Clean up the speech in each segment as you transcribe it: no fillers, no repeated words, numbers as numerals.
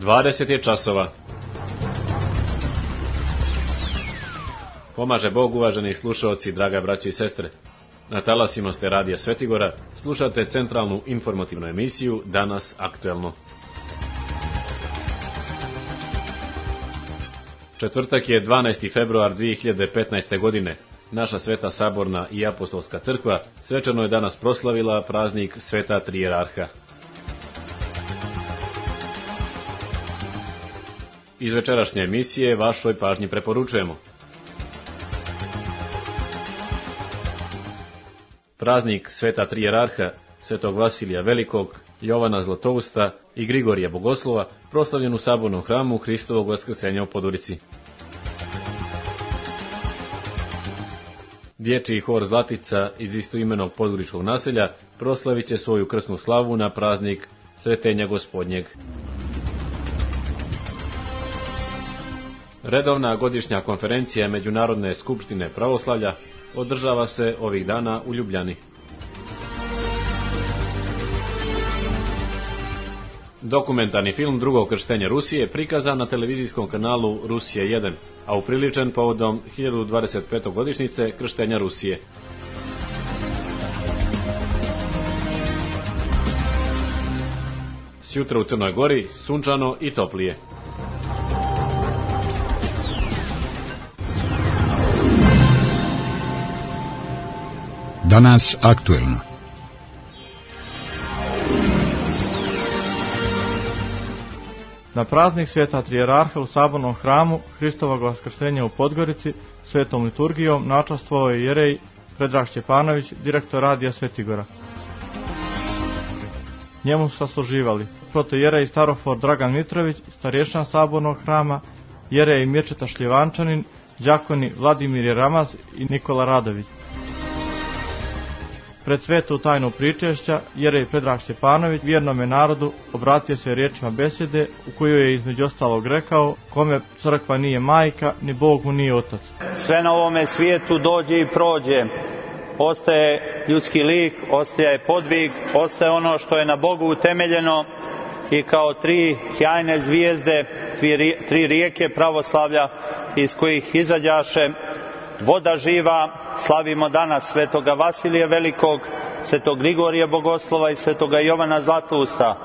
20 je časova. Pomaže Bog, uvaženi slušaoci, draga braće i sestre. Na talasima ste Radija Svetigora, slušate centralnu informativnu emisiju Danas aktuelno. Četvrtak je 12. februar 2015. godine. Naša Sveta Saborna i Apostolska crkva svečano je danas proslavila praznik Sveta Trijerarha. Iz večerašnje emisije vašoj pažnji preporučujemo: praznik Sveta Trijerarha, Svetog Vasilija Velikog, Jovana Zlatousta i Grigorija Bogoslova, proslavljen u Sabornom hramu Hristovog Vaskrsenja u Podgorici. Dječji hor Zlatica iz istoimenog podgoričkog naselja proslavit će svoju krsnu slavu na praznik Sretenja Gospodnjeg. Redovna godišnja konferencija Međunarodne skupštine pravoslavlja održava se ovih dana u Ljubljani. Dokumentarni film Drugo krštenje Rusije prikazan na televizijskom kanalu Rusije 1, a upriličen povodom 1025. godišnjice krštenja Rusije. Sjutra u Crnoj Gori sunčano i toplije. Danas aktuelno. Na praznik Sveta Trijerarha u Sabornom hramu Hristovog Vaskrsenja u Podgorici svetom liturgijom načastvovao je jerej Predrag Šćepanović, direktor Radija Svetigora. Njemu su sasluživali protojerej starofor Dragan Mitrović, starješina Sabornog hrama, jerej Mirčeta Šljivančanin, đakoni Vladimir Jeramaz i Nikola Radović. Pred svetu tajnu pričešća, jerej Predrag Šćepanović vjernome narodu obratio se riječima besede u kojoj je između ostalog rekao: kome crkva nije majka, ni Bog mu nije otac. Sve na ovome svijetu dođe i prođe. Ostaje ljudski lik, ostaje podvig, ostaje ono što je na Bogu utemeljeno i kao tri sjajne zvijezde, tri rijeke pravoslavlja iz kojih izađaše voda živa, slavimo danas Svetoga Vasilija Velikog, Svetog Grigorija Bogoslova i Svetoga Jovana Zlatousta.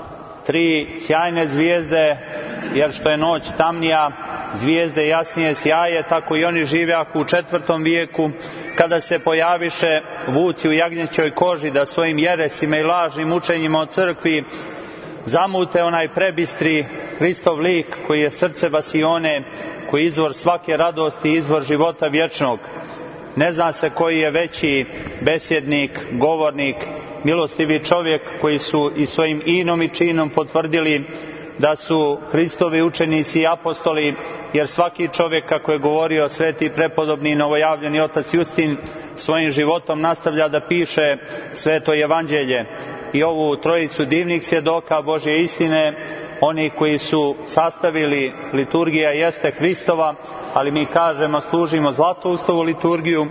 Tri sjajne zvijezde, jer što je noć tamnija, zvijezde jasnije sjaje, tako i oni živjaku u 4. vijeku, kada se pojaviše vuci u jagnjećoj koži da svojim jeresima i lažnim učenjima o crkvi zamute onaj prebistri Hristov lik koji je srce Vasione, koji je izvor svake radosti i izvor života vječnog. Ne zna se koji je veći besjednik, govornik, milostivi čovjek koji su i svojim inom i činom potvrdili da su Hristovi učenici i apostoli, jer svaki čovjek, kako je govorio sveti prepodobni i novojavljeni otac Justin, svojim životom nastavlja da piše sveto evanđelje. I ovu trojicu divnih svjedoka Božje istine, oni koji su sastavili, liturgija jeste Hristova, ali mi kažemo služimo Zlatoustovu liturgiju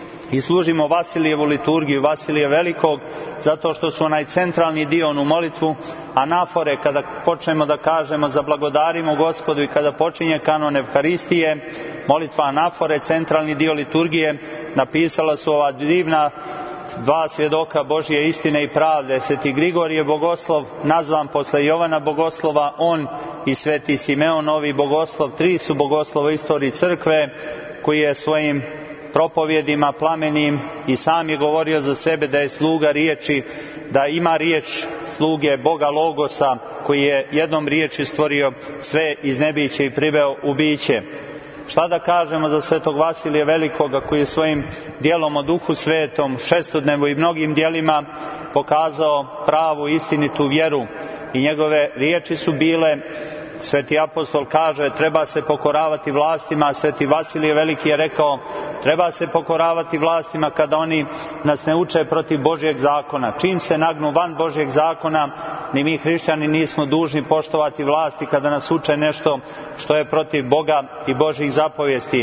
i služimo Vasilijevu liturgiju, Vasilija Velikog, zato što su onaj centralni dio, onu molitvu, anafore, kada počnemo da kažemo zablagodarimo Gospodu i kada počinje kanon Evharistije, molitva anafore, centralni dio liturgije, napisala su ova divna dva svjedoka Božje istine i pravde, Sveti Grigorije Bogoslov, nazvan posle Jovana Bogoslova, on i Sveti Simeon, novi bogoslov, tri su bogoslova u istoriji crkve, koji je svojim propovjedima plamenim i sam je govorio za sebe da je sluga riječi, da ima riječ sluge Boga Logosa, koji je jednom riječi stvorio sve iz nebića i priveo u biće. Šta da kažemo za Svetog Vasilija Velikoga, koji je svojim djelom o Duhu Svetom, šestodnevu i mnogim djelima pokazao pravu istinitu vjeru i njegove riječi su bile, sveti apostol kaže, treba se pokoravati vlastima, a sveti Vasilije Veliki je rekao, treba se pokoravati vlastima kada oni nas ne uče protiv Božjeg zakona. Čim se nagnu van Božjeg zakona, ni mi hrišćani nismo dužni poštovati vlasti kada nas uče nešto što je protiv Boga i Božjih zapovijesti.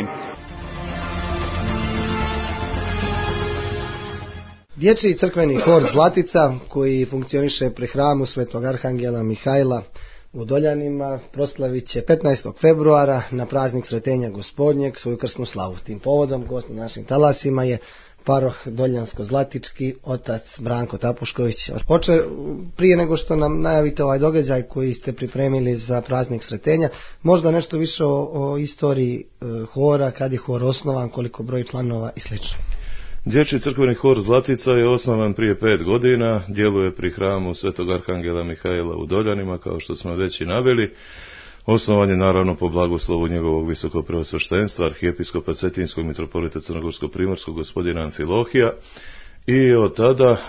Dječji crkveni hor Zlatica, koji funkcioniše pri hramu Svetog Arhangela Mihajla u Doljanima proslavit će 15. februara na praznik Sretenja Gospodnjeg svoju krsnu slavu. Tim povodom gost na našim talasima je paroh Doljansko-Zlatički, otac Branko Tapušković. Oče, prije nego što nam najavite ovaj događaj koji ste pripremili za praznik Sretenja, možda nešto više o istoriji hora, kad je hor osnovan, koliko broj članova i sl. Dječji crkveni hor Zlatica je osnovan prije 5 godina, djeluje pri hramu Svetog Arhangela Mihajla u Doljanima, kao što smo već i naveli. Osnovan je naravno po blagoslovu njegovog visokopreosveštenstva, arhijepiskopa Cetinskog mitropolita Crnogorsko-primorskog gospodina Amfilohija, i od tada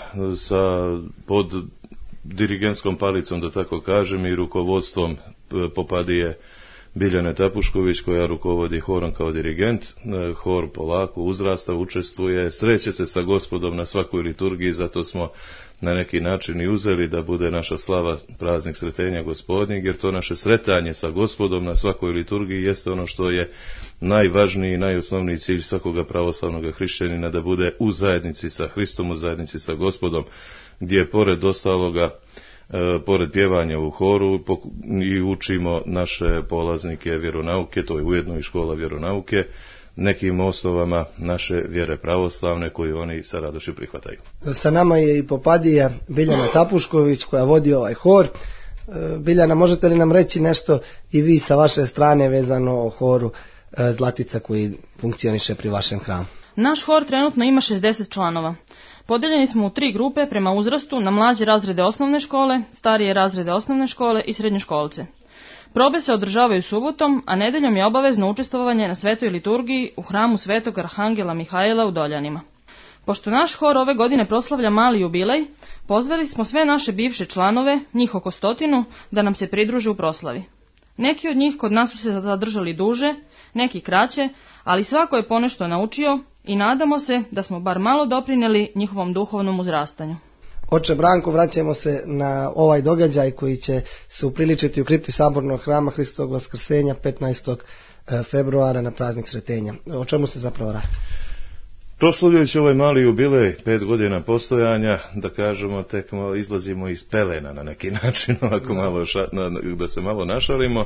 pod dirigentskom palicom, da tako kažem, i rukovodstvom popadije Biljane Tapušković, koja rukovodi horom kao dirigent. Hor polako uzrasta, učestvuje, sreće se sa Gospodom na svakoj liturgiji, zato smo na neki način i uzeli da bude naša slava praznik Sretenja Gospodnjeg, jer to naše sretanje sa Gospodom na svakoj liturgiji jeste ono što je najvažniji i najosnovniji cilj svakoga pravoslavnog hrišćanina, da bude u zajednici sa Hristom, u zajednici sa Gospodom, gdje pored ostaloga, pored pjevanja u horu, i učimo naše polaznike vjeronauke, to je ujedno i škola vjeronauke, nekim osnovama naše vjere pravoslavne koju oni sa radošću prihvataju. Sa nama je i popadija Biljana Tapušković koja vodi ovaj hor. Biljana, možete li nam reći nešto i vi sa vaše strane vezano o horu Zlatica koji funkcioniše pri vašem hramu? Naš hor trenutno ima 60 članova. Podeljeni smo u 3 grupe prema uzrastu na mlađe razrede osnovne škole, starije razrede osnovne škole i srednjoškolce. Probe se održavaju subotom, a nedeljom je obavezno učestvovanje na svetoj liturgiji u hramu Svetog Arhangela Mihajla u Doljanima. Pošto naš hor ove godine proslavlja mali jubilej, pozvali smo sve naše bivše članove, njih oko 100, da nam se pridruže u proslavi. Neki od njih kod nas su se zadržali duže, neki kraće, ali svako je ponešto naučio i nadamo se da smo bar malo doprinijeli njihovom duhovnom uzrastanju. Oče Branko, vraćamo se na ovaj događaj koji će se upriličiti u kripti Sabornog hrama Hristovog Vaskrsenja 15. februara na praznik Sretenja. O čemu se zapravo radi? Proslavljajući ovaj mali jubilej, 5 godina postojanja, da kažemo, tek izlazimo iz pelena na neki način, ovako malo da se malo našalimo.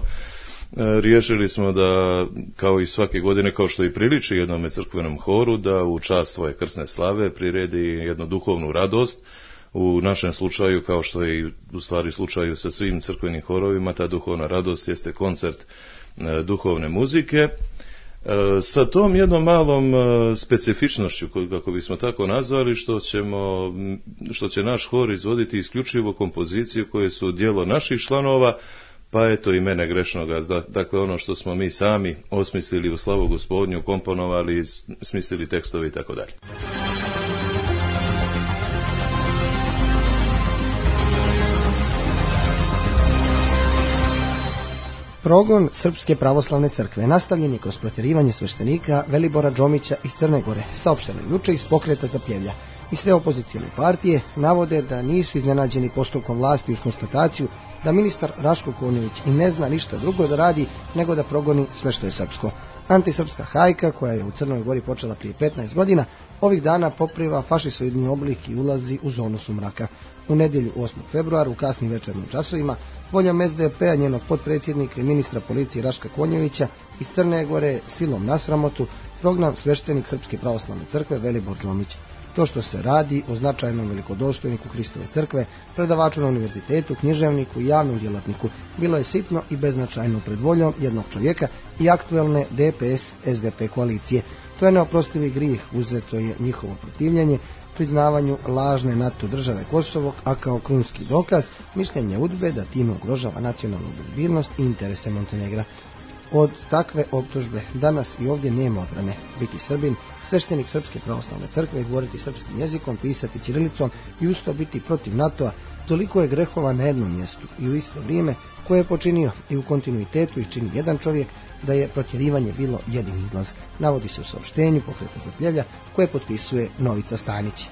Riješili smo da, kao i svake godine, kao što i priliči jednome crkvenom horu, da u čast svoje krsne slave priredi jednu duhovnu radost. U našem slučaju, kao što je i u stvari slučaju sa svim crkvenim horovima, ta duhovna radost jeste koncert duhovne muzike, sa tom jednom malom specifičnošću, kako bismo tako nazvali, što će naš hor izvoditi isključivo kompozicije koje su djelo naših članova, pa eto i mene grešnoga, dakle ono što smo mi sami osmislili u slavu Gospodnju, komponovali, smislili tekstove i tako dalje. Progon Srpske pravoslavne crkve nastavljen je kroz protjerivanje sveštenika Velibora Džomića iz Crne Gore, saopšteno juče iz Pokreta za Pljevlja. I sve opozicione partije navode da nisu iznenađeni postupkom vlasti uz konstataciju da ministar Raško Konjević i ne zna ništa drugo da radi nego da progoni sve što je srpsko. Antisrpska hajka, koja je u Crnoj Gori počela prije 15 godina, ovih dana popriva fašisoidni oblik i ulazi u zonu sumraka. U nedjelju 8. februara u kasnim večernjim časovima voljom SDP-a, njenog potpredsjednika i ministra policije Raška Konjevića iz Crne Gore silom na sramotu prognan sveštenik Srpske pravoslavne crkve Velibor Džomić. To što se radi o značajnom velikodostojniku Hristove crkve, predavaču na univerzitetu, književniku i javnom djelatniku, bilo je sitno i beznačajno pred voljom jednog čovjeka i aktuelne DPS-SDP koalicije. To je neoprostivi grijeh, uzeto je njihovo protivljenje priznavanju lažne NATO države Kosovo, a kao krunski dokaz mišljenje UDBE da time ugrožava nacionalnu bezbjednost i interese Montenegra. Od takve optužbe danas i ovdje nema odbrane. Biti Srbin, sveštenik Srpske pravoslavne crkve, govoriti srpskim jezikom, pisati ćirilicom i usto biti protiv NATO-a, toliko je grehova na jednom mjestu i u isto vrijeme koje je počinio i u kontinuitetu i čini jedan čovjek, da je protjerivanje bilo jedini izlaz. Navodi se u saopštenju Pokreta za Pljevlja koje potpisuje Novica Stanić.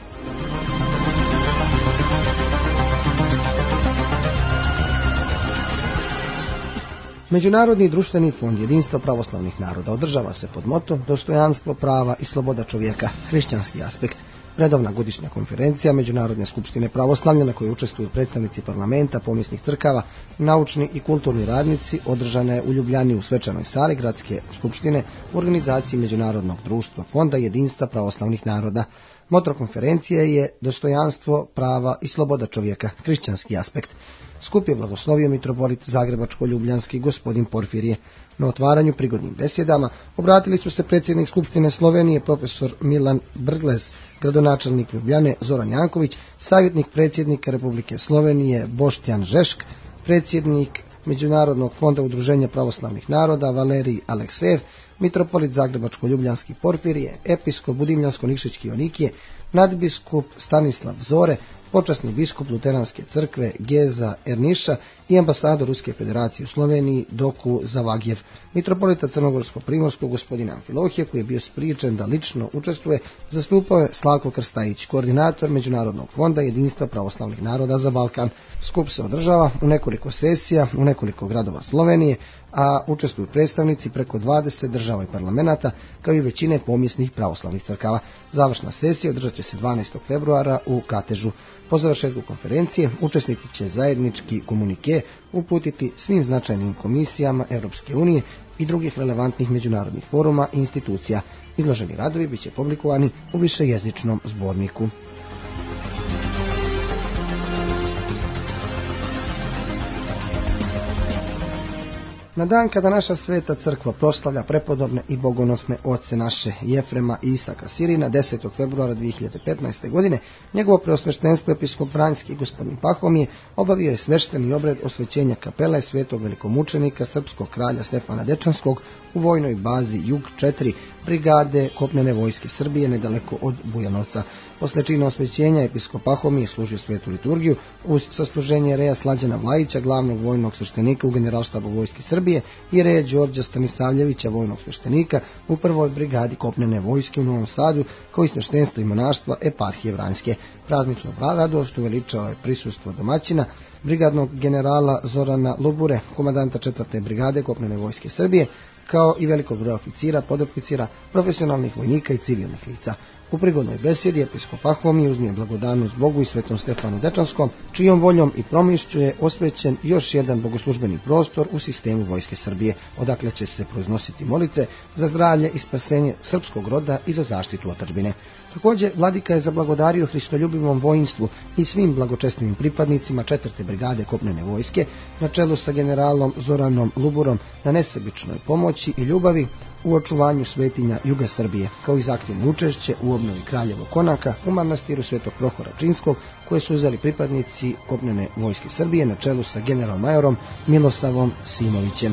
Međunarodni društveni fond Jedinstva pravoslavnih naroda održava se pod motom dostojanstvo, prava i sloboda čovjeka, hrišćanski aspekt. Redovna godišnja konferencija Međunarodne skupštine pravoslavlja na kojoj učestvuju predstavnici parlamenta, pomisnih crkava, naučni i kulturni radnici održana je u Ljubljani u svečanoj sali Gradske skupštine u organizaciji Međunarodnog društva Fonda jedinstva pravoslavnih naroda. Moto konferencije je dostojanstvo, prava i sloboda čovjeka, hrišćanski aspekt. Skup je blagoslovio mitropolit Zagrebačko-Ljubljanski gospodin Porfirije. Na otvaranju prigodnim besjedama obratili su se predsjednik Skupštine Slovenije profesor Milan Brglez, gradonačelnik Ljubljane Zoran Janković, savjetnik predsjednika Republike Slovenije Boštjan Žešk, predsjednik Međunarodnog fonda udruženja pravoslavnih naroda Valerij Aleksejev, mitropolit Zagrebačko-Ljubljanski Porfirije, episkop Budimljansko-Nikšićki Onikije, nadbiskup Stanislav Zore, počasni biskup Luteranske crkve Geza Erniša i ambasador Ruske federacije u Sloveniji Doku Zavagjev. Mitropolita Crnogorsko-Primorskog gospodina Amfilohije, koji je bio spriječen da lično učestvuje, zastupao je Slavko Krstajić, koordinator Međunarodnog fonda jedinstva pravoslavnih naroda za Balkan. Skup se održava u nekoliko sesija, u nekoliko gradova Slovenije, a učestvuju predstavnici preko 20 država i parlamenata, kao i većine pomjesnih pravoslavnih crkava. Završna sesija održat će se 12. februara u Katežu. Po završetku konferencije učesnici će zajednički komunike uputiti svim značajnim komisijama Europske unije i drugih relevantnih međunarodnih foruma i institucija. Izloženi radovi bit će publikovani u višejezičnom zborniku. Na dan kada naša sveta crkva proslavlja prepodobne i bogonosne oce naše Jefrema i Isaka Sirina 10. februara 2015. godine, njegovo preosveštenstvo episkop Vranjski gospodin Pahomije obavio je svešteni obred osvećenja kapele svetog velikomučenika srpskog kralja Stefana Dečanskog u vojnoj bazi Jug 4 brigade kopnene vojske Srbije nedaleko od Bujanovca. Posle čina osvećenja episkop Pahomije služio svetu liturgiju uz sasluženje reja Slađana Vlajića, glavnog vojnog sveštenika u generalštabu vojske Srbije, i reja Đorđa Stanisavljevića, vojnog sveštenika u prvoj brigadi kopnene vojske u Novom Sadu, kao i sveštenstvo i monaštva eparhije Vranjske. Prazničnu radost uveličao je prisustvo domaćina, brigadnog generala Zorana Lubure, komandanta 4. brigade kopnene vojske Srbije, kao i velikog broja oficira, podoficira, profesionalnih vojnika i civilnih lica. U prigodnoj besjedi episkop Pahomije uznio blagodarnost Bogu i svetom Stefanu Dečanskom, čijom voljom i promišlju je osvećen još jedan bogoslužbeni prostor u sistemu vojske Srbije, odakle će se proiznositi molitve za zdravlje i spasenje srpskog roda i za zaštitu otadžbine. Također, vladika je zablagodario hristoljubivom vojnstvu i svim blagočestivim pripadnicima 4. brigade kopnene vojske, na čelu sa generalom Zoranom Luburom, na nesebičnoj pomoći i ljubavi u očuvanju svetinja juga Srbije, kao i zahtjevno učešće u obnovi Kraljevog konaka u manastiru Svetog Prohora Činskog, koje su uzeli pripadnici kopnene vojske Srbije na čelu sa generalmajorom Milosavom Simovićem.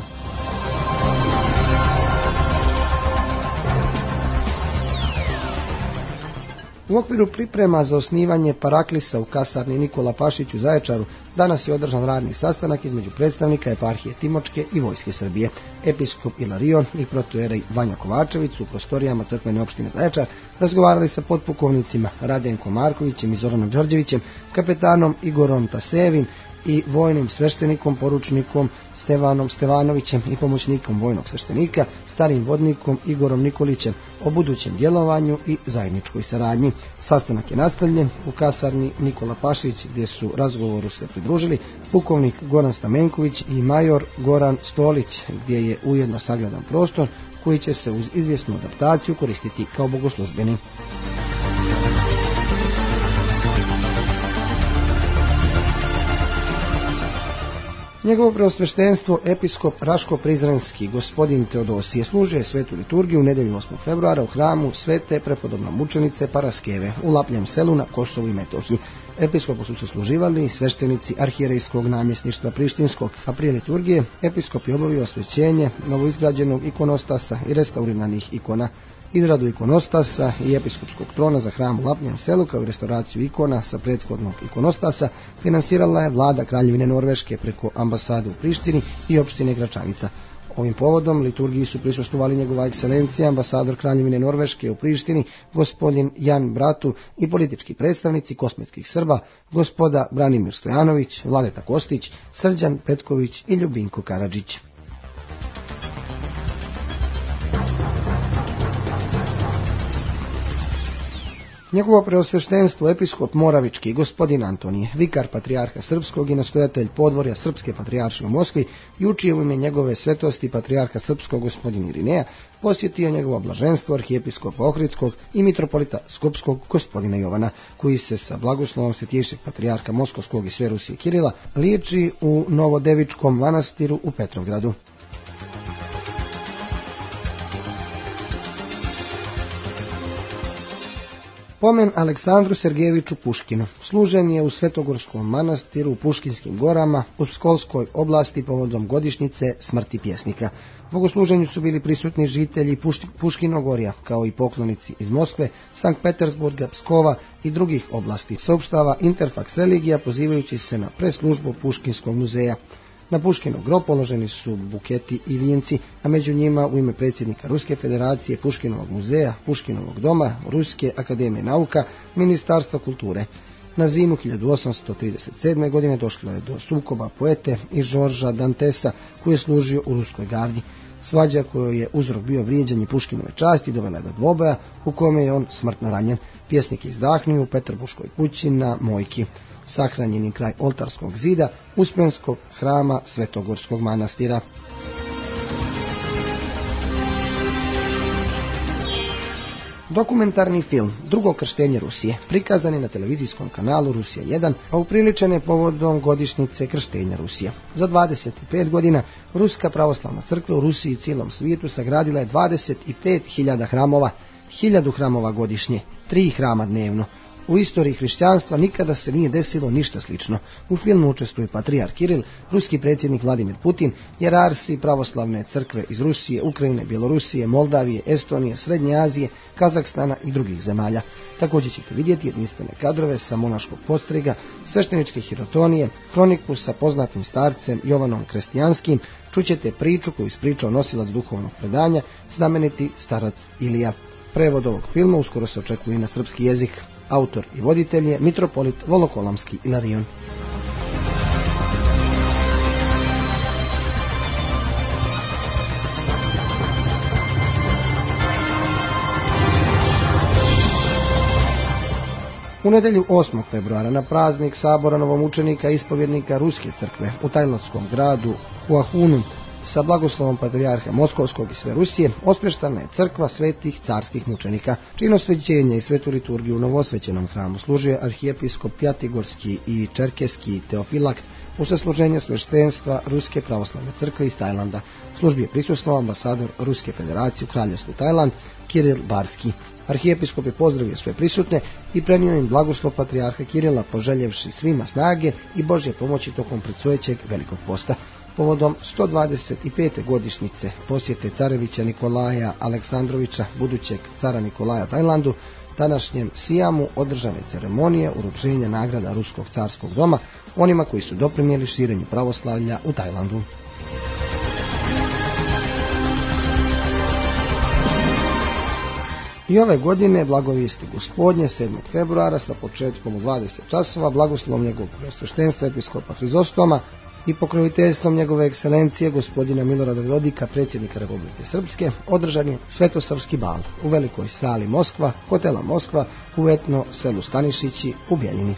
U okviru priprema za osnivanje Paraklisa u kasarni Nikola Pašić u Zaječaru danas je održan radni sastanak između predstavnika eparhije Timočke i vojske Srbije. Episkop Ilarion i protojerej Vanja Kovačević su u prostorijama crkvene opštine Zaječar razgovarali sa potpukovnicima Radenkom Markovićem i Zoranom Đorđevićem, kapetanom Igorom Tasevim i vojnim sveštenikom poručnikom Stevanom Stevanovićem i pomoćnikom vojnog sveštenika starim vodnikom Igorom Nikolićem o budućem djelovanju i zajedničkoj saradnji. Sastanak je nastavljen u kasarni Nikola Pašić, gdje su razgovoru se pridružili pukovnik Goran Stamenković i major Goran Stolić, gdje je ujedno sagledan prostor koji će se uz izvjesnu adaptaciju koristiti kao bogoslužbeni. Njegovo preosveštenstvo episkop Raško Prizrenski gospodin Teodosije služio je svetu liturgiju u nedjelju 8. februara u hramu Svete prepodobne mučenice Paraskeve u Lapljem selu na Kosovu i Metohiji. Episkopu su se služivali sveštenici arhijerejskog namjesništva Prištinskog, a prije liturgije episkop je obavio osvećenje novoizgrađenog ikonostasa i restauriranih ikona. Izradu ikonostasa i episkopskog trona za hram u Lapnjem selu, kao i restauraciju ikona sa prethodnog ikonostasa, finansirala je vlada Kraljevine Norveške preko ambasade u Prištini i opštine Gračanica. Ovim povodom liturgiji su prisustvovali njegova ekscelencija, ambasador Kraljevine Norveške u Prištini, gospodin Jan Bratu, i politički predstavnici kosmetskih Srba, gospoda Branimir Stojanović, Vladeta Kostić, Srđan Petković i Ljubinko Karadžić. Njegovo preosveštenstvo episkop Moravički gospodin Antonije, vikar patrijarha srpskog i nastojatelj podvorja Srpske patrijaršije u Moskvi, juče u ime njegove svetosti patrijarha srpskog gospodin Irineja posjetio njegovo blaženstvo arhijepiskopa Ohridskog i mitropolita Skopskog gospodina Jovana, koji se sa blagoslovom Svetiješeg patrijarha Moskovskog i sve Rusije Kirila liječi u Novodevičkom manastiru u Petrovgradu. Pomen Aleksandru Sergejeviću Puškinu služen je u Svetogorskom manastiru u Puškinskim gorama u Pskovskoj oblasti povodom godišnjice smrti pjesnika. Bogosluženju su bili prisutni žitelji Puškinogorja, kao i poklonici iz Moskve, Sankt Petersburga, Pskova i drugih oblasti, saopštava Interfax Religija pozivajući se na preslužbu Puškinskog muzeja. Na Puškinov grob položeni su buketi i vijenci, a među njima u ime predsjednika Ruske federacije, Puškinovog muzeja, Puškinovog doma, Ruske akademije nauka, Ministarstva kulture. Na zimu 1837. godine došlo je do sukoba poete i Žorža Dantesa, koji je služio u Ruskoj gardi. Svađa kojoj je uzrok bio vrijeđanje Puškinove časti dovela je do dvoboja u kome je on smrtno ranjen. Pjesnik je izdahnuo u Peterburškoj kući na Mojki. Sahranjen je kraj oltarskog zida Uspenskog hrama Svetogorskog manastira. Dokumentarni film Drugo krštenje Rusije prikazan je na televizijskom kanalu Rusija 1, a upriličen je povodom godišnjice krštenja Rusije. Za 25 godina Ruska pravoslavna crkva u Rusiji i cijelom svijetu sagradila je 25.000 hramova, 1000 hramova godišnje, 3 hrama dnevno. U istoriji hrišćanstva nikada se nije desilo ništa slično. U filmu učestvuju patrijarh Kiril, ruski predsjednik Vladimir Putin, jerarsi pravoslavne crkve iz Rusije, Ukrajine, Bjelorusije, Moldavije, Estonije, Srednje Azije, Kazahstana i drugih zemalja. Također ćete vidjeti jedinstvene kadrove sa monaškog podstriga, svešteničke hirotonije, kroniku sa poznatim starcem Jovanom Krestijanskim, čućete priču koju ispričao nosilac duhovnog predanja, znameniti starac Ilija. Prevod ovog filma uskoro se očekuje na srpski jezik. Autor i voditelj je mitropolit Volokolamski Ilarion. U nedjelju 8. februara na praznik sabora novomučenika i ispovjednika Ruske crkve u tajlandskom gradu Huahunu sa blagoslovom patrijarha Moskovskog i sve Rusije ospeštana je crkva svetih carskih mučenika. Čin osvećenja i svetu liturgiju u novosvećenom hramu služio je arhijepiskop Pjatigorski i Čerkeski Teofilakt u sasluženje sveštenstva Ruske pravoslavne crkve iz Tajlanda. Službi je prisustvovao ambasador Ruske federacije u Kraljevstvu Tajland Kiril Barski. Arhijepiskop je pozdravio sve prisutne i prenio im blagoslov patrijarha Kirila, poželjevši svima snage i Božje pomoći tokom predstojećeg velikog posta. Povodom 125. godišnjice posjete carevića Nikolaja Aleksandrovića, budućeg cara Nikolaja Tajlandu, današnjem Sijamu održane ceremonije uručenja nagrada Ruskog carskog doma onima koji su doprinijeli širenju pravoslavlja u Tajlandu. I ove godine blagovijesti Gospodnje 7. februara sa početkom u 20 časova blagoslovom njegovog preosveštenstva episkopa Hrizostoma i pokroviteljstvom njegove ekscelencije gospodina Milorada Dodika, predsjednika Republike Srpske, održan je svetosavski bal u velikoj sali Moskva, hotela Moskva u etno selu Stanišići u Bjeljini.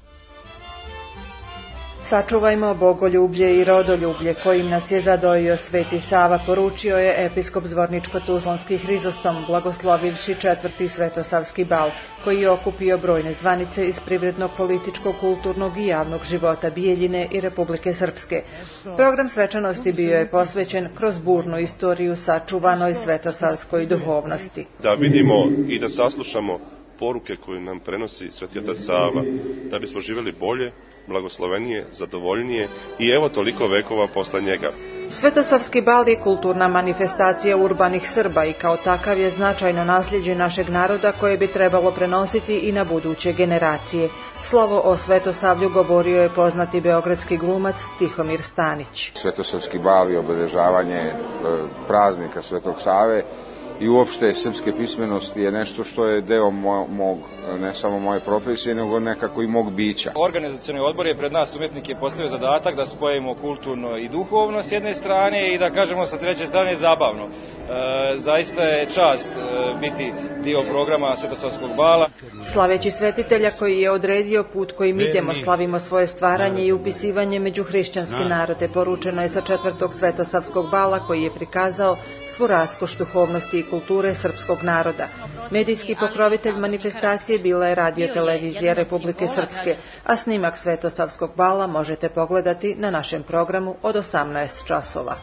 Sačuvajmo bogoljublje i rodoljublje kojim nas je zadojio Sveti Sava, poručio je episkop Zvorničko-Tuzlanski Hrizostom, blagoslovivši 4. svetosavski bal, koji je okupio brojne zvanice iz privrednog, političkog, kulturnog i javnog života Bijeljine i Republike Srpske. Program svečanosti bio je posvećen kroz burnu istoriju sačuvanoj svetosavskoj duhovnosti. Da vidimo i da saslušamo poruke koje nam prenosi Sveti Otac Sava, da bismo živjeli bolje, blagoslovenije, zadovoljnije i evo toliko vekova posle njega. Svetosavski bal je kulturna manifestacija urbanih Srba i kao takav je značajno nasljeđe našeg naroda koje bi trebalo prenositi i na buduće generacije. Slovo o Svetosavlju govorio je poznati beogradski glumac Tihomir Stanić. Svetosavski bal je obilježavanje praznika Svetog Save i uopšte srpske pismenosti je nešto što je deo mog, ne samo moje profesije, nego nekako i mog bića. Organizacioni odbor je pred nas umjetnike postavio zadatak da spojimo kulturno i duhovno s jedne strane i da kažemo sa treće strane zabavno. Zaista je čast biti dio programa Svetosavskog bala. Slaveći svetitelja koji je odredio put kojim idemo, slavimo svoje stvaranje i upisivanje među hrišćanske narode, poručeno je sa 4. Svetosavskog bala koji je prikazao svu raskoš duhovnosti i kulture srpskog naroda. Medijski pokrovitelj manifestacije bila je Radio-televizija Republike Srpske, a snimak Svetosavskog bala možete pogledati na našem programu od 18 časova.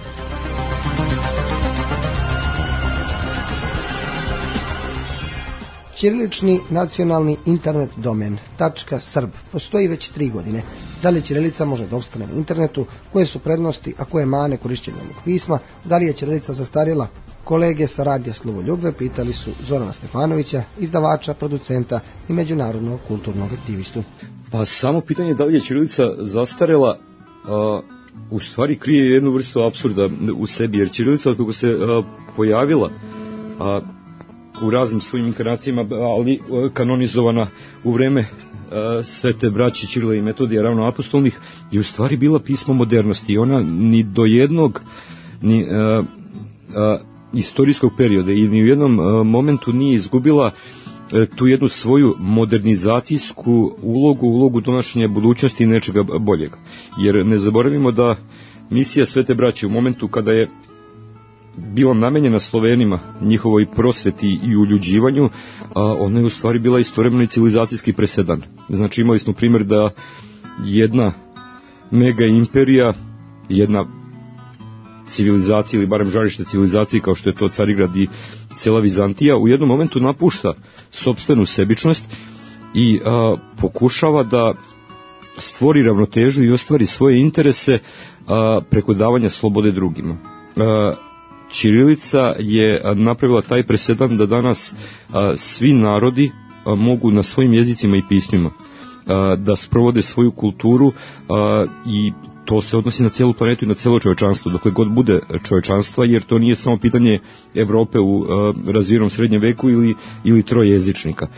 Ćirilični nacionalni internet domen .srb postoji već 3 godine. Da li ćirilica može da opstane na internetu, koje su prednosti, a koje mane korišćenja ovog pisma, da li je ćirilica zastarjela? Kolege sa radija Slovoljubve pitali su Zorana Stefanovića, izdavača, producenta i međunarodnog kulturnog aktivistu. Pa samo pitanje da li je ćirilica zastarjela u stvari krije jednu vrstu apsurda u sebi, jer ćirilica kako se pojavila u raznim svojim inkarnacijama, ali kanonizovana u vreme Svete braće Ćirila i Metodija ravnoapostolnih, je u stvari bila pismo modernosti i ona ni do jednog istorijskog perioda i ni u jednom momentu nije izgubila tu jednu svoju modernizacijsku ulogu donošenja budućnosti i nečega boljeg. Jer ne zaboravimo da misija Svete braće u momentu kada je bila namenjena Slovenima, njihovoj prosveti i uljuđivanju, ona je u stvari bila istovremeno i civilizacijski presedan. Znači imali smo primjer da jedna mega imperija, jedna civilizacija ili barem žarište civilizacije kao što je to Carigrad i cijela Vizantija u jednom momentu napušta sopstvenu sebičnost i pokušava da stvori ravnotežu i ostvari svoje interese preko davanja slobode drugima. Ćirilica je napravila taj presedan da danas svi narodi mogu na svojim jezicima i pismima da sprovode svoju kulturu i to se odnosi na cijelu planetu i na cijelo čovječanstvo, dokle god bude čovječanstva, jer to nije samo pitanje Evrope u razvijenom srednjem veku ili trojezičnika.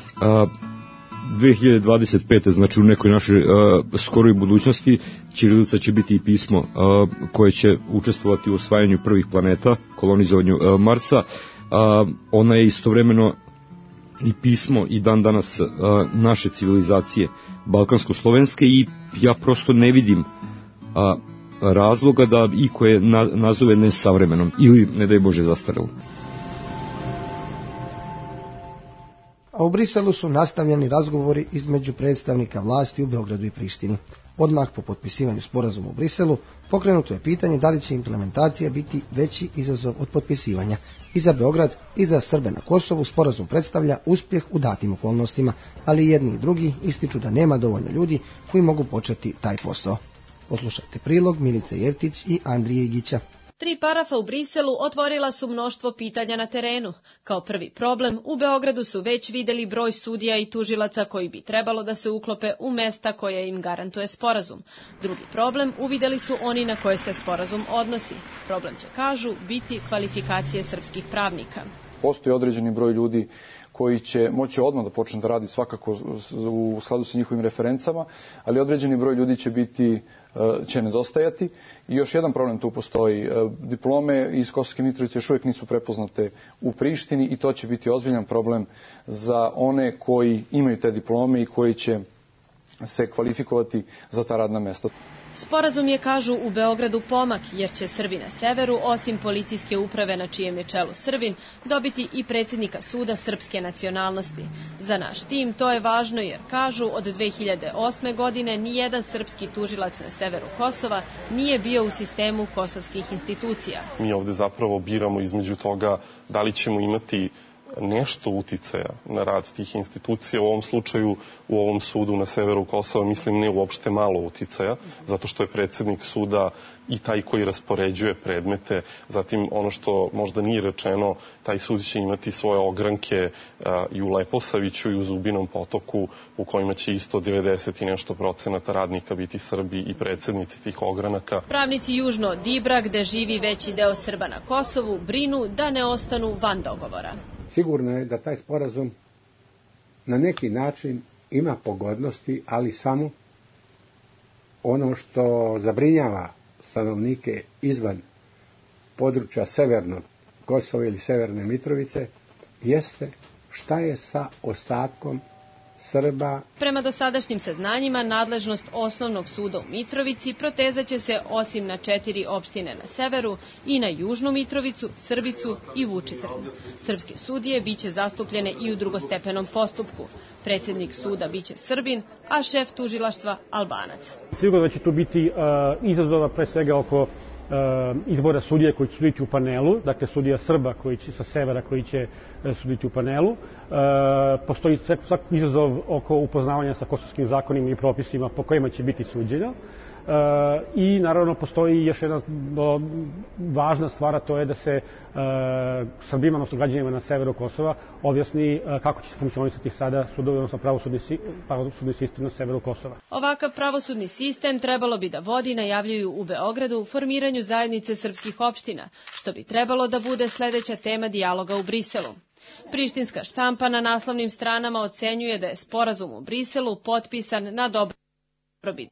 2025. znači u nekoj našoj skoroj budućnosti ćirilica će biti i pismo koje će učestvovati u osvajanju prvih planeta, kolonizovanju Marsa. Ona je istovremeno i pismo i dan danas naše civilizacije balkansko-slovenske i ja prosto ne vidim razloga da ikoje nazove nesavremenom ili ne daj Bože zastarelo. A u Briselu su nastavljeni razgovori između predstavnika vlasti u Beogradu i Prištini. Odmah po potpisivanju sporazuma u Briselu pokrenuto je pitanje da li će implementacija biti veći izazov od potpisivanja. I za Beograd i za Srbe na Kosovu sporazum predstavlja uspjeh u datim okolnostima, ali jedni i drugi ističu da nema dovoljno ljudi koji mogu početi taj posao. Poslušajte prilog Milice Jevtić i Andrije Igića. 3 parafa u Briselu otvorila su mnoštvo pitanja na terenu. Kao prvi problem, u Beogradu su već vidjeli broj sudija i tužilaca koji bi trebalo da se uklope u mesta koje im garantuje sporazum. Drugi problem uvidjeli su oni na koje se sporazum odnosi. Problem će, kažu, biti kvalifikacije srpskih pravnika. Postoji određeni broj ljudi koji će moći odmah da počne da radi svakako u skladu sa njihovim referencama, ali određeni broj ljudi će nedostajati. I još jedan problem tu postoji. Diplome iz Kosovske Mitrovice još uvijek nisu prepoznate u Prištini i to će biti ozbiljan problem za one koji imaju te diplome i koji će se kvalifikovati za ta radna mesta. Sporazum je, kažu, u Beogradu pomak, jer će Srbi na severu, osim policijske uprave na čijem je čelu Srbin, dobiti i predsjednika suda srpske nacionalnosti. Za naš tim to je važno jer, kažu, od 2008. godine nijedan srpski tužilac na severu Kosova nije bio u sistemu kosovskih institucija. Mi ovdje zapravo biramo između toga da li ćemo imati nešto uticaja na rad tih institucija. U ovom slučaju, u ovom sudu na severu Kosova, mislim, ne uopšte malo uticaja, zato što je predsjednik suda i taj koji raspoređuje predmete. Zatim, ono što možda nije rečeno, taj sud će imati svoje ogranke i u Leposaviću i u Zubinom Potoku, u kojima će isto 90 i nešto procenata radnika biti Srbi i predsjednici tih ogranaka. Pravnici južno od Ibra, gde živi veći deo Srba na Kosovu, brinu da ne ostanu van dogovora. Sigurno je da taj sporazum na neki način ima pogodnosti, ali samo ono što zabrinjava stanovnike izvan područja severnog Kosova ili severne Mitrovice jeste šta je sa ostatkom Srba. Prema dosadašnjim saznanjima, nadležnost osnovnog suda u Mitrovici protezaće se osim na 4 opštine na severu i na južnu Mitrovicu, Srbicu i Vučitrn. Srpske sudije biće zastupljene i u drugostepenom postupku. Predsjednik suda biće Srbin, a šef tužilaštva Albanac. Sigurno da će tu biti izazova pre svega oko izbora sudije koji će suditi u panelu, dakle sudija Srba koji će, sa severa koji će suditi u panelu. Postoji svaki izazov oko upoznavanja sa kosovskim zakonima i propisima po kojima će biti suđenja. I naravno postoji još jedna važna stvar, a to je da se Srbima, odnosno građanima na severu Kosova, objasni kako će funkcionisati sada sudovi, odnosno pravosudni sistem na severu Kosova. Ovakav pravosudni sistem trebalo bi da vodi, najavljuju u Beogradu, formiranju zajednice srpskih opština, što bi trebalo da bude sledeća tema dijaloga u Briselu. Prištinska štampa na naslovnim stranama ocenjuje da je sporazum u Briselu potpisan na dobrobit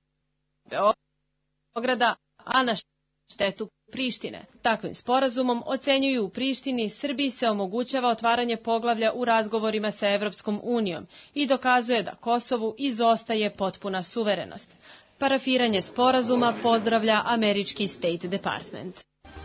Beograda, a na štetu Prištine. Takvim sporazumom, ocenjuju u Prištini, Srbiji se omogućava otvaranje poglavlja u razgovorima sa Evropskom unijom i dokazuje da Kosovu izostaje potpuna suverenost. Parafiranje sporazuma pozdravlja američki State Department.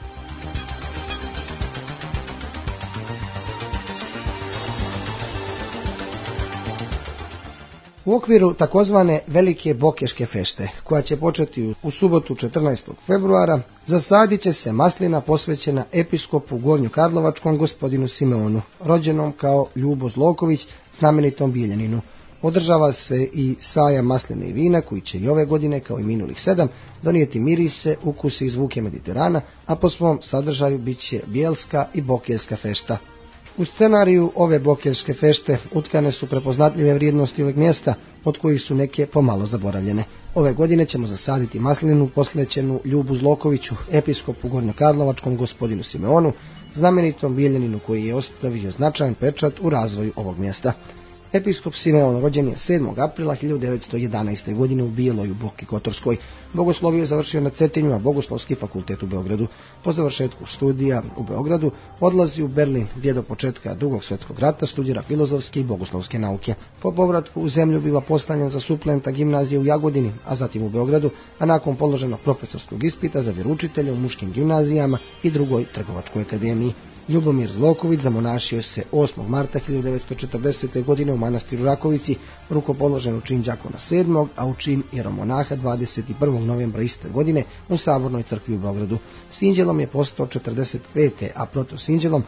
U okviru takozvane Velike Bokeške fešte, koja će početi u subotu 14. februara, zasadit će se maslina posvećena episkopu Gornjokarlovačkom gospodinu Simeonu, rođenom kao Ljubo Zloković, znamenitom Biljaninu. Održava se i sajam masline i vina, koji će i ove godine, kao i minulih 7, donijeti mirise, ukuse i zvuke Mediterana, a po svom sadržaju bit će bijelska i bokelska fešta. U scenariju ove bokelske fešte utkane su prepoznatljive vrijednosti ovog mjesta, od kojih su neke pomalo zaboravljene. Ove godine ćemo zasaditi maslinu posvećenu Ljubu Zlokoviću, episkopu Gornjokarlovačkom gospodinu Simeonu, znamenitom Biljaninu koji je ostavio značajan pečat u razvoju ovog mjesta. Episkop Simeon rođen je 7. aprila 1911. godine u Bijeloj u Boki Kotorskoj. Bogosloviju je završio na Cetinju, a Bogoslovski fakultet u Beogradu. Po završetku studija u Beogradu odlazi u Berlin, gdje do početka Drugog svjetskog rata studira filozofske i bogoslovske nauke. Po povratku u zemlju biva postavljen za suplenta gimnazije u Jagodini, a zatim u Beogradu, a nakon položenog profesorskog ispita za vjeroučitelja u muškim gimnazijama i Drugoj trgovačkoj akademiji. Ljubomir Zloković zamonašio se 8. marta 1940. godine u manastiru Rakovici, rukopoložen u čin đakona 7. a u čin jeromonaha 21. novembra iste godine u Sabornoj crkvi u Beogradu. Sinđelom je postao 45. a protosinđelom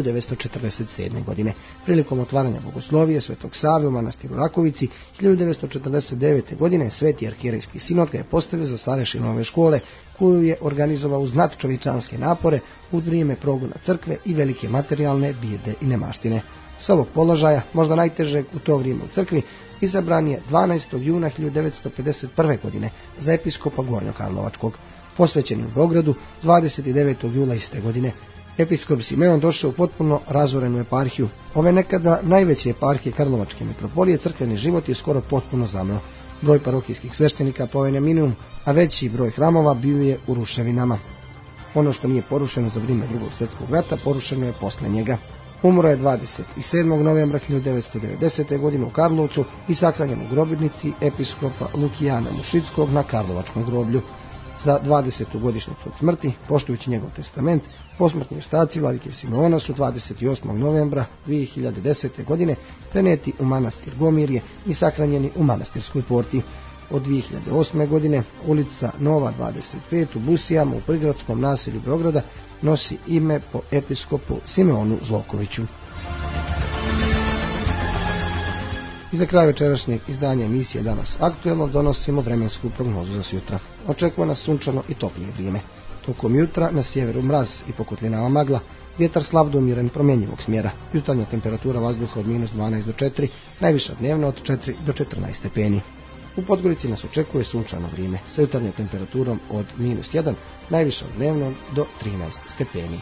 1947. godine. Prilikom otvaranja bogoslovije Svetog Save u manastiru Rakovici 1949. godine Sveti arhijerejski sinod ga je postavio za starešinu ove škole, koju je organizovao uz nadčovječanske napore u vrijeme progona crkve i velike materijalne bijede i nemaštine. S ovog položaja, možda najtežeg u to vrijeme u crkvi, izabran je 12. juna 1951. godine za episkopa Gornjokarlovačkog. Posvećen je u Beogradu 29. jula iste godine. Episkop Simeon došao u potpuno razorenu eparhiju. Ove nekada najveće eparhije Karlovačke metropolije crkveni život je skoro potpuno zamro. Broj parohijskih sveštenika pao je na minimum, a veći broj hramova bio je u ruševinama. Ono što nije porušeno za vrijeme Drugog svjetskog rata, porušeno je posle njega. Umro je 27. novembra 1990. godine u Karlovcu i sahranjen u grobnici episkopa Lukijana Mušickog na Karlovačkom groblju. Za 20. godišnjicu od smrti, poštujući njegov testament, posmrtni ostaci vladike Simeona su 28. novembra 2010. godine prenijeti u manastir Gomirje i sahranjeni u manastirskoj porti. Od 2008. godine ulica Nova 25 u Busijama u prigradskom naselju Beograda nosi ime po episkopu Simeonu Zlokoviću. I za kraj večerašnjeg izdanja emisije Danas aktuelno donosimo vremensku prognozu za sutra. Očekuje nas sunčano i toplije vrijeme. Tokom jutra na sjeveru mraz i po kotlinama magla, vjetar slab do umiren promjenjivog smjera. Jutarnja temperatura vazduha od -12 do 4, najviša dnevna od 4 do 14 stepeni. U Podgorici nas očekuje sunčano vrijeme sa jutarnjom temperaturom od -1, najviša dnevnom do 13 stepeni.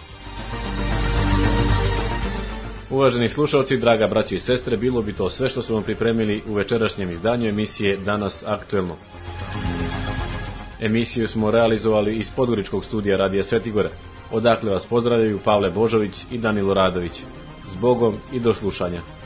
Uvaženi slušalci, draga braći i sestre, bilo bi to sve što smo vam pripremili u večerašnjem izdanju emisije Danas aktuelno. Emisiju smo realizovali iz Podgoričkog studija Radija Svetigora. Odakle vas pozdravljaju Pavle Božović i Danilo Radović. Zbogom i do slušanja.